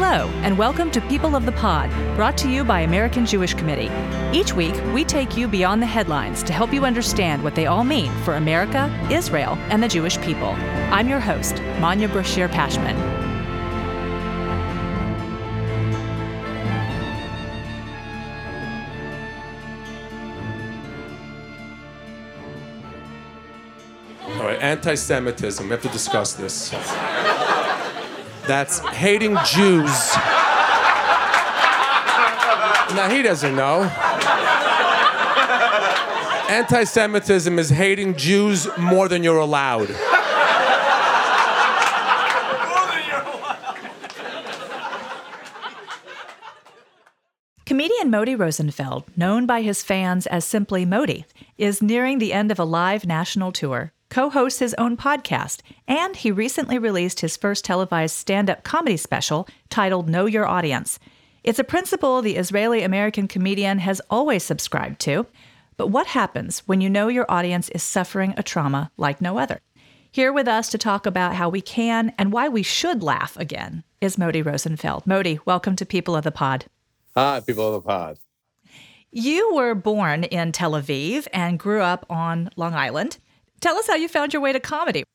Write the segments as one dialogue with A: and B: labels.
A: Hello, and welcome to People of the Pod, brought to you by American Jewish Committee. Each week, we take you beyond the headlines to help you understand what they all mean for America, Israel, and the Jewish people. I'm your host, Manya Brashear Pashman.
B: All right, anti-Semitism. We have to discuss this. That's hating Jews. Now, he doesn't know. Anti-Semitism is hating Jews more than you're allowed.
A: Comedian Moti Rosenfeld, known by his fans as simply Moti, is nearing the end of a live national tour, co-hosts his own podcast, and he recently released his first televised stand-up comedy special titled Know Your Audience. It's a principle the Israeli-American comedian has always subscribed to. But what happens when you know your audience is suffering a trauma like no other? Here with us to talk about how we can and why we should laugh again is Moti Rosenfeld. Moti, welcome to People of the Pod.
B: Hi, People of the Pod.
A: You were born in Tel Aviv and grew up on Long Island. Tell us how you found your way to comedy.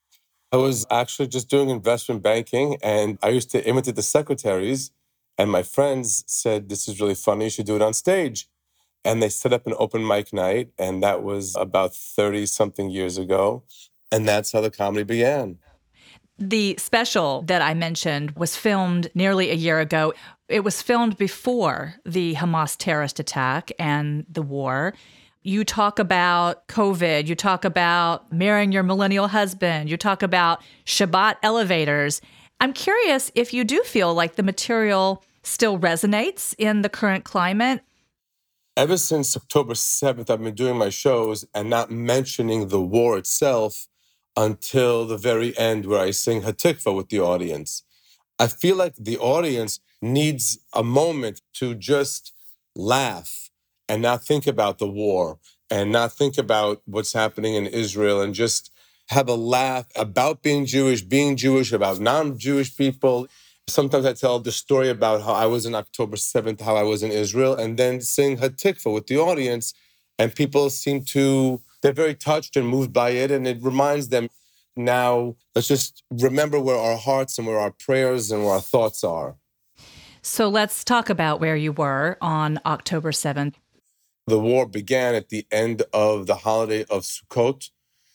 B: I was actually just doing investment banking, and I used to imitate the secretaries, and my friends said, this is really funny, you should do it on stage. And they set up an open mic night, and that was about 30-something years ago, and that's how the comedy began.
A: The special that I mentioned was filmed nearly a year ago. It was filmed before the Hamas terrorist attack and the war. You talk about COVID, you talk about marrying your millennial husband, you talk about Shabbat elevators. I'm curious if you do feel like the material still resonates in the current climate.
B: Ever since October 7th, I've been doing my shows and not mentioning the war itself until the very end where I sing Hatikva with the audience. I feel like the audience needs a moment to just laugh and not think about the war and not think about what's happening in Israel and just have a laugh about being Jewish, about non-Jewish people. Sometimes I tell the story about how I was on October 7th, how I was in Israel, and then sing Hatikva with the audience. And people they're very touched and moved by it. And it reminds them, now let's just remember where our hearts and where our prayers and where our thoughts are.
A: So let's talk about where you were on October 7th.
B: The war began at the end of the holiday of Sukkot,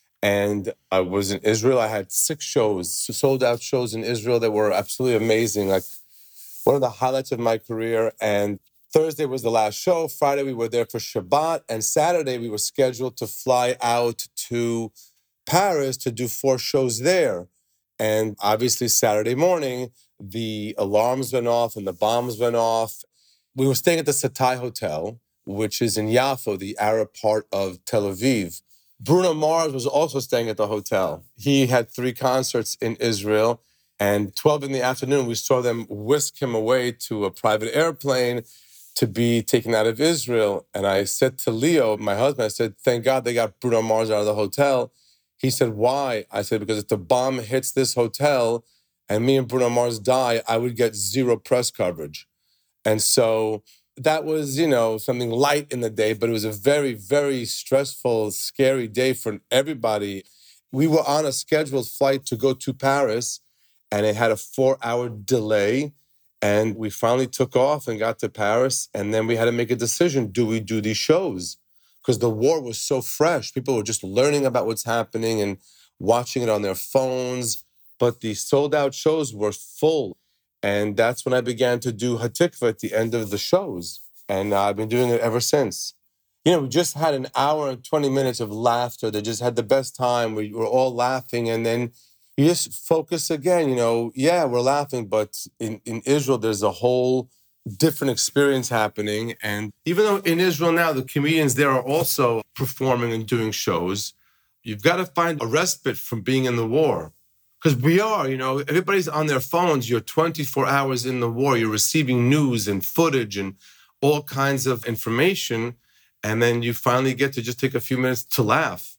B: and I was in Israel. I had 6 shows, sold-out shows in Israel that were absolutely amazing, like one of the highlights of my career. And Thursday was the last show. Friday, we were there for Shabbat, and Saturday, we were scheduled to fly out to Paris to do 4 shows there. And obviously, Saturday morning, the alarms went off and the bombs went off. We were staying at the Satai Hotel, which is in Yafo, the Arab part of Tel Aviv. Bruno Mars was also staying at the hotel. He had 3 concerts in Israel, and 12 in the afternoon, we saw them whisk him away to a private airplane to be taken out of Israel. And I said to Leo, my husband, I said, thank God they got Bruno Mars out of the hotel. He said, why? I said, because if the bomb hits this hotel and me and Bruno Mars die, I would get 0 press coverage. And so that was, something light in the day, but it was a very, very stressful, scary day for everybody. We were on a scheduled flight to go to Paris, and it had a 4-hour delay. And we finally took off and got to Paris. And then we had to make a decision. Do we do these shows? Because the war was so fresh. People were just learning about what's happening and watching it on their phones. But the sold-out shows were full. And that's when I began to do Hatikva at the end of the shows. And I've been doing it ever since. We just had an hour and 20 minutes of laughter. They just had the best time. We were all laughing. And then you just focus again, we're laughing. But in Israel, there's a whole different experience happening. And even though in Israel now, the comedians there are also performing and doing shows, you've got to find a respite from being in the war. Because we are, everybody's on their phones. You're 24 hours in the war. You're receiving news and footage and all kinds of information. And then you finally get to just take a few minutes to laugh.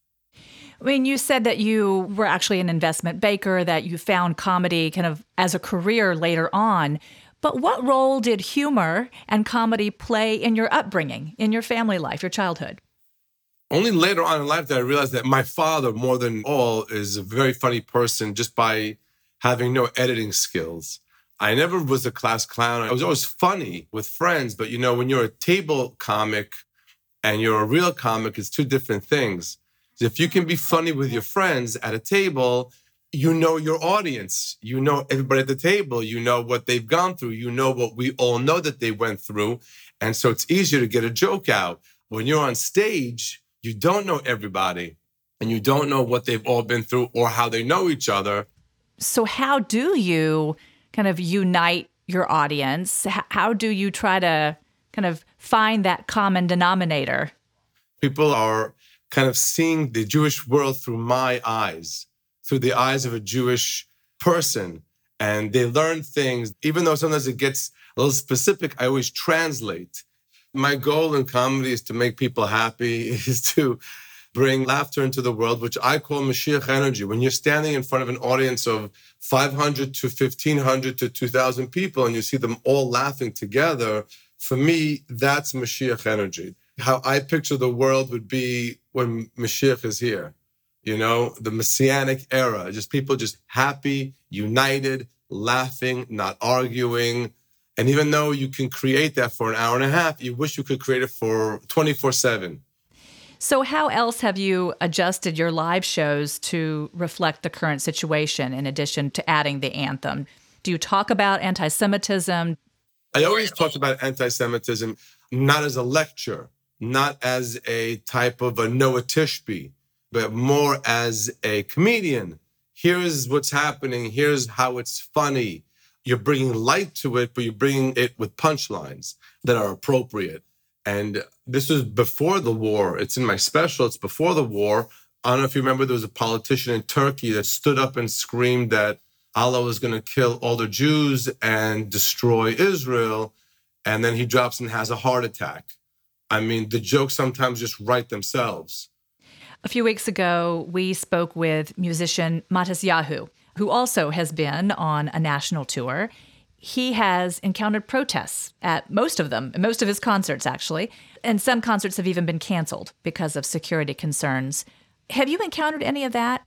A: I mean, you said that you were actually an investment banker, that you found comedy kind of as a career later on. But what role did humor and comedy play in your upbringing, in your family life, your childhood?
B: Only later on in life that I realized that my father, more than all, is a very funny person just by having no editing skills. I never was a class clown. I was always funny with friends, but when you're a table comic and you're a real comic, it's two different things. So if you can be funny with your friends at a table, you know your audience, you know everybody at the table, you know what they've gone through, you know what we all know that they went through. And so it's easier to get a joke out. When you're on stage, you don't know everybody and you don't know what they've all been through or how they know each other.
A: So how do you kind of unite your audience? How do you try to kind of find that common denominator?
B: People are kind of seeing the Jewish world through my eyes, through the eyes of a Jewish person. And they learn things, even though sometimes it gets a little specific, I always translate. My goal in comedy is to make people happy, is to bring laughter into the world, which I call Mashiach energy. When you're standing in front of an audience of 500 to 1,500 to 2,000 people and you see them all laughing together, for me, that's Mashiach energy. How I picture the world would be when Mashiach is here. The Messianic era, just people just happy, united, laughing, not arguing. And even though you can create that for an hour and a half, you wish you could create it for 24/7.
A: So how else have you adjusted your live shows to reflect the current situation in addition to adding the anthem? Do you talk about anti-Semitism?
B: I always talked about anti-Semitism, not as a lecture, not as a type of a Noah Tishby, but more as a comedian. Here's what's happening. Here's how it's funny. You're bringing light to it, but you're bringing it with punchlines that are appropriate. And this was before the war. It's in my special. It's before the war. I don't know if you remember, there was a politician in Turkey that stood up and screamed that Allah was going to kill all the Jews and destroy Israel. And then he drops and has a heart attack. I mean, the jokes sometimes just write themselves.
A: A few weeks ago, we spoke with musician Matisyahu, who also has been on a national tour. He has encountered protests at most of his concerts, actually. And some concerts have even been canceled because of security concerns. Have you encountered any of that?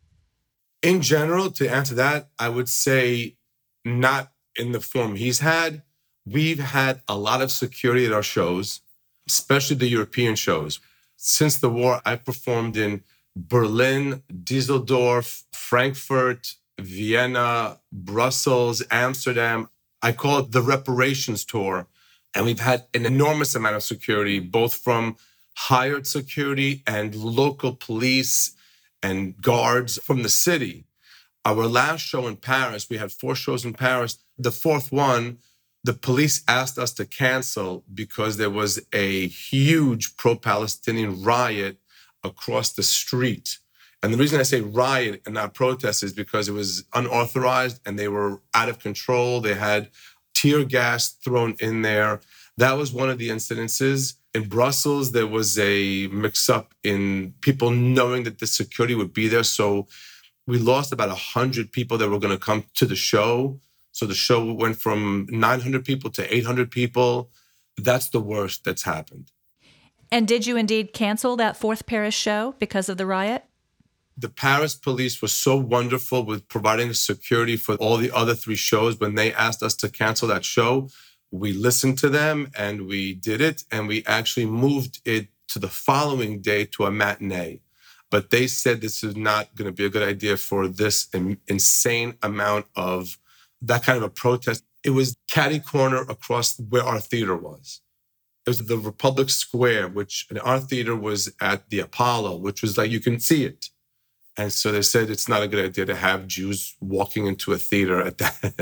B: In general, to answer that, I would say not in the form he's had. We've had a lot of security at our shows, especially the European shows. Since the war, I've performed in Berlin, Düsseldorf, Frankfurt, Vienna, Brussels, Amsterdam. I call it the reparations tour. And we've had an enormous amount of security, both from hired security and local police and guards from the city. Our last show in Paris, we had 4 shows in Paris. The 4th one, the police asked us to cancel because there was a huge pro-Palestinian riot across the street. And the reason I say riot and not protest is because it was unauthorized and they were out of control. They had tear gas thrown in there. That was one of the incidences. In Brussels, there was a mix-up in people knowing that the security would be there. So we lost about 100 people that were going to come to the show. So the show went from 900 people to 800 people. That's the worst that's happened.
A: And did you indeed cancel that 4th Paris show because of the riot?
B: The Paris police were so wonderful with providing security for all the other 3 shows. When they asked us to cancel that show, we listened to them and we did it. And we actually moved it to the following day to a matinee. But they said this is not going to be a good idea for this insane amount of that kind of a protest. It was catty corner across where our theater was. It was the Republic Square, which our theater was at the Apollo, which was like, you can see it. And so they said it's not a good idea to have Jews walking into a theater at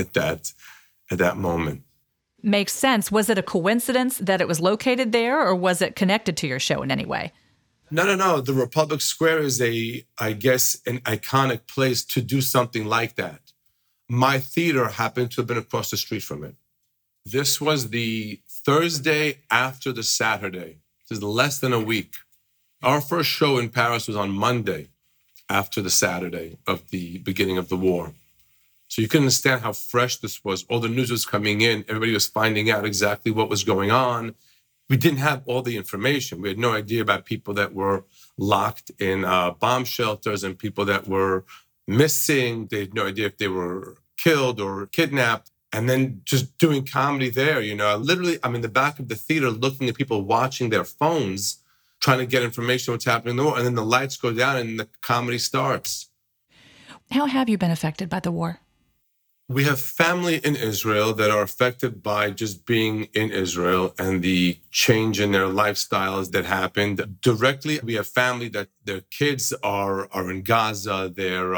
B: that moment.
A: Makes sense. Was it a coincidence that it was located there, or was it connected to your show in any way?
B: No. The Republic Square is I guess, an iconic place to do something like that. My theater happened to have been across the street from it. This was the Thursday after the Saturday. This is less than a week. Our first show in Paris was on Monday after the Saturday of the beginning of the war. So you can understand how fresh this was. All the news was coming in. Everybody was finding out exactly what was going on. We didn't have all the information. We had no idea about people that were locked in bomb shelters and people that were missing. They had no idea if they were killed or kidnapped. And then just doing comedy there, I'm in the back of the theater looking at people watching their phones, trying to get information on what's happening in the war. And then the lights go down and the comedy starts.
A: How have you been affected by the war?
B: We have family in Israel that are affected by just being in Israel and the change in their lifestyles that happened. Directly, we have family that their kids are in Gaza. They're,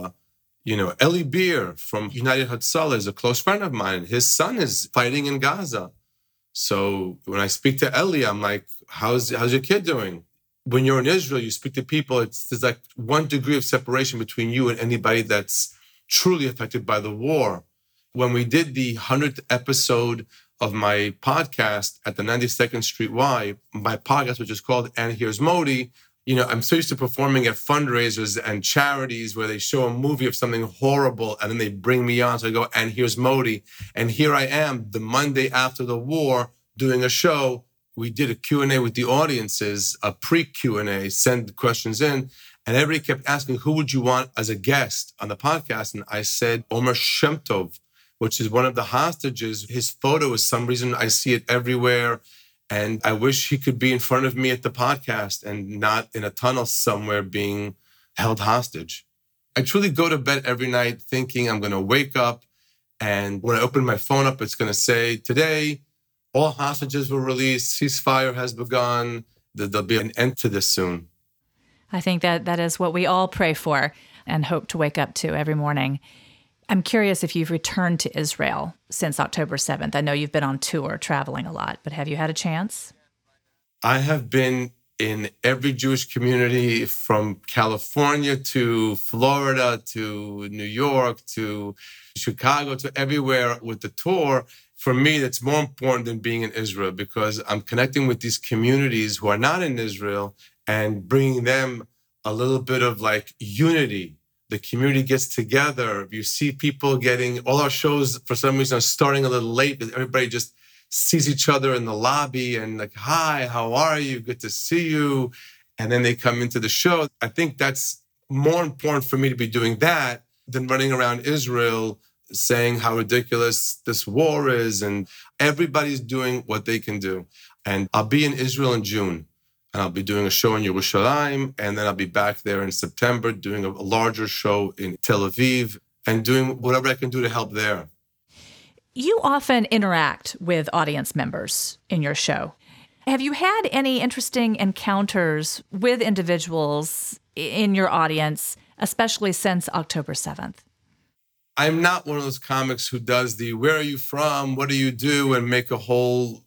B: Eli Beer from United Hatzalah is a close friend of mine. His son is fighting in Gaza. So when I speak to Eli, I'm like, how's your kid doing? When you're in Israel, you speak to people, there's like 1 degree of separation between you and anybody that's truly affected by the war. When we did the 100th episode of my podcast at the 92nd Street Y, my podcast, which is called And Here's Modi, I'm so used to performing at fundraisers and charities where they show a movie of something horrible and then they bring me on. So I go, and here's Modi. And here I am the Monday after the war doing a show. We did a Q&A with the audiences, a pre-Q&A, send questions in. And everybody kept asking, who would you want as a guest on the podcast? And I said, Omer Shem Tov, which is one of the hostages. His photo is some reason I see it everywhere. And I wish he could be in front of me at the podcast and not in a tunnel somewhere being held hostage. I truly go to bed every night thinking I'm going to wake up. And when I open my phone up, it's going to say, today, all hostages were released. Ceasefire has begun. There'll be an end to this soon.
A: I think that is what we all pray for and hope to wake up to every morning. I'm curious if you've returned to Israel since October 7th. I know you've been on tour, traveling a lot, but have you had a chance?
B: I have been in every Jewish community from California to Florida to New York to Chicago to everywhere with the tour. For me, that's more important than being in Israel because I'm connecting with these communities who are not in Israel and bringing them a little bit of like unity. The community gets together. You see people getting, all our shows for some reason are starting a little late because everybody just sees each other in the lobby and like, hi, how are you? Good to see you. And then they come into the show. I think that's more important for me to be doing that than running around Israel saying how ridiculous this war is. And everybody's doing what they can do. And I'll be in Israel in June. And I'll be doing a show in Yerushalayim, and then I'll be back there in September doing a larger show in Tel Aviv and doing whatever I can do to help there.
A: You often interact with audience members in your show. Have you had any interesting encounters with individuals in your audience, especially since October 7th?
B: I'm not one of those comics who does the where are you from, what do you do, and make a whole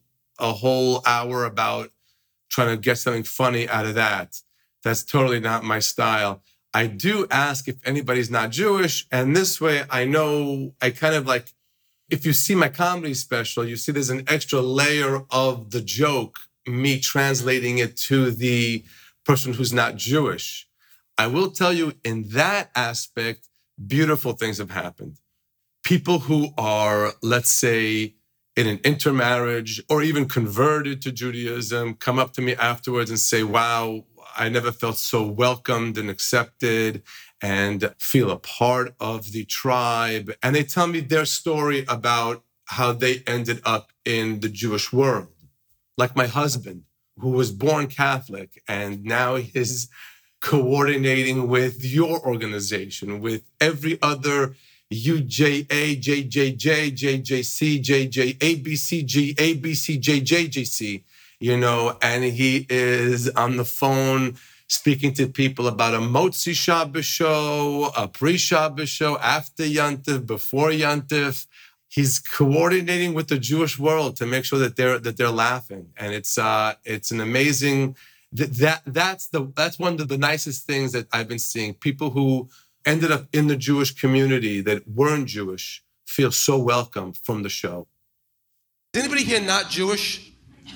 B: hour about trying to get something funny out of that. That's totally not my style. I do ask if anybody's not Jewish. And this way I know I kind of like, if you see my comedy special, you see there's an extra layer of the joke, me translating it to the person who's not Jewish. I will tell you in that aspect, beautiful things have happened. People who are, let's say, in an intermarriage or even converted to Judaism come up to me afterwards and say, wow, I never felt so welcomed and accepted and feel a part of the tribe. And they tell me their story about how they ended up in the Jewish world. Like my husband, who was born Catholic and now is coordinating with your organization, with every other UJA, JJJ, JJC, JJ, ABCG, ABCJ, JJC, and he is on the phone speaking to people about a Motzi Shabbos show, a pre-Shabbos show, after Yantif, before Yantif. He's coordinating with the Jewish world to make sure that they're laughing. And it's an amazing, that's one of the nicest things that I've been seeing. People who ended up in the Jewish community that weren't Jewish feel so welcome from the show.
C: Is anybody here not Jewish?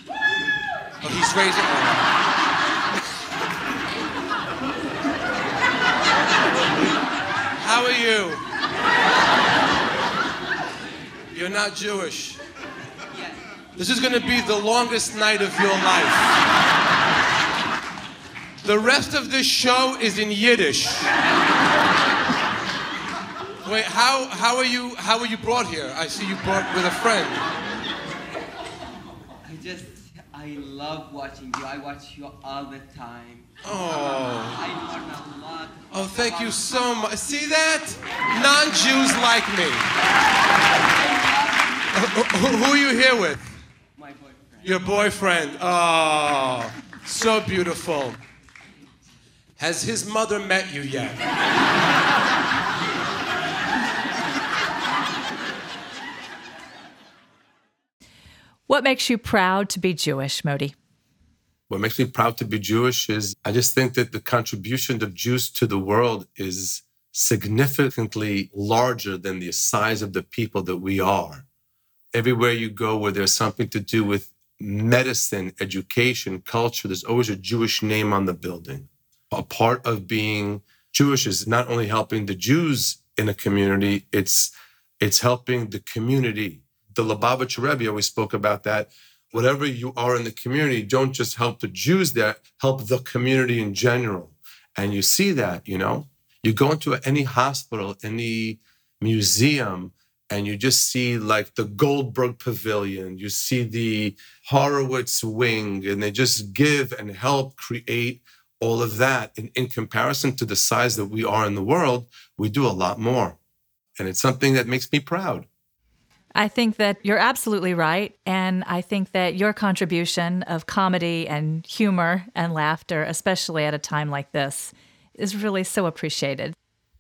C: Oh, he's raising. How are you? You're not Jewish. This is going to be the longest night of your life. The rest of this show is in Yiddish. Wait, how are you brought here? I see you brought with a friend.
D: I love watching you. I watch you all the time.
C: Oh.
D: I learn a lot.
C: Oh, thank you so much. See that? Non-Jews like me. Who are you here with?
D: My boyfriend.
C: Your boyfriend. Oh, so beautiful. Has his mother met you yet?
A: What makes you proud to be Jewish, Moti?
B: What makes me proud to be Jewish is I just think that the contribution of Jews to the world is significantly larger than the size of the people that we are. Everywhere you go where there's something to do with medicine, education, culture, there's always a Jewish name on the building. A part of being Jewish is not only helping the Jews in a community, it's helping the community. The Lubavitcher Rebbe always spoke about that. Whatever you are in the community, don't just help the Jews there, help the community in general. And you see that, You go into any hospital, any museum, and you just see like the Goldberg Pavilion, you see the Horowitz Wing, and they just give and help create all of that. And in comparison to the size that we are in the world, we do a lot more. And it's something that makes me proud.
A: I think that you're absolutely right. And I think that your contribution of comedy and humor and laughter, especially at a time like this, is really so appreciated.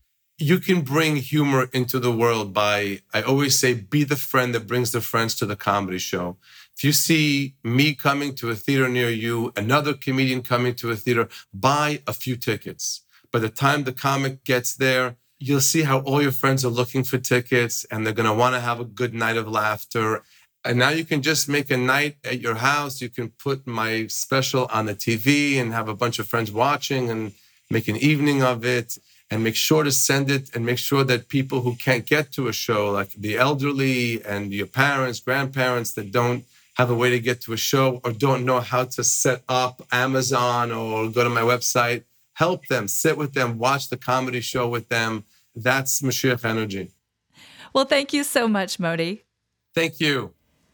B: You can bring humor into the world by, I always say, be the friend that brings the friends to the comedy show. If you see me coming to a theater near you, another comedian coming to a theater, buy a few tickets. By the time the comic gets there, you'll see how all your friends are looking for tickets and they're going to want to have a good night of laughter. And now you can just make a night at your house. You can put my special on the TV and have a bunch of friends watching and make an evening of it. And make sure to send it and make sure that people who can't get to a show, like the elderly and your parents, grandparents that don't have a way to get to a show or don't know how to set up Amazon or go to my website, help them, sit with them, watch the comedy show with them. That's Mashiach energy.
A: Well, thank you so much, Moti.
B: Thank you.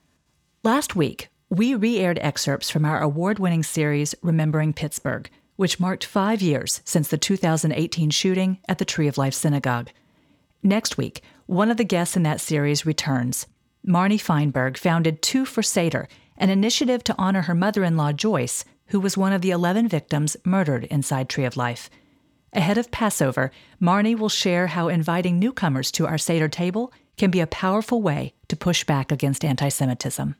A: Last week, we re-aired excerpts from our award-winning series, Remembering Pittsburgh, which marked 5 years since the 2018 shooting at the Tree of Life Synagogue. Next week, one of the guests in that series returns. Marnie Feinberg founded Two for Seder, an initiative to honor her mother-in-law, Joyce, who was one of the 11 victims murdered inside Tree of Life. Ahead of Passover, Marnie will share how inviting newcomers to our Seder table can be a powerful way to push back against anti-Semitism.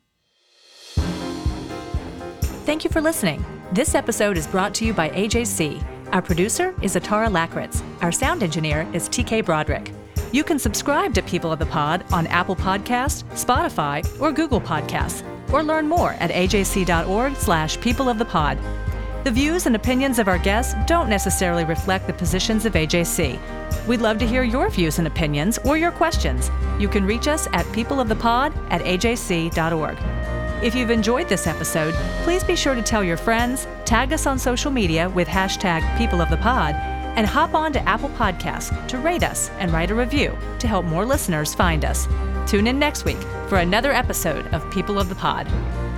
A: Thank you for listening. This episode is brought to you by AJC. Our producer is Atara Lakritz. Our sound engineer is TK Broderick. You can subscribe to People of the Pod on Apple Podcasts, Spotify, or Google Podcasts, or learn more at ajc.org/peopleofthepod. The views and opinions of our guests don't necessarily reflect the positions of AJC. We'd love to hear your views and opinions or your questions. You can reach us at peopleofthepod@ajc.org. If you've enjoyed this episode, please be sure to tell your friends, tag us on social media with #PeopleOfThePod, and hop on to Apple Podcasts to rate us and write a review to help more listeners find us. Tune in next week for another episode of People of the Pod.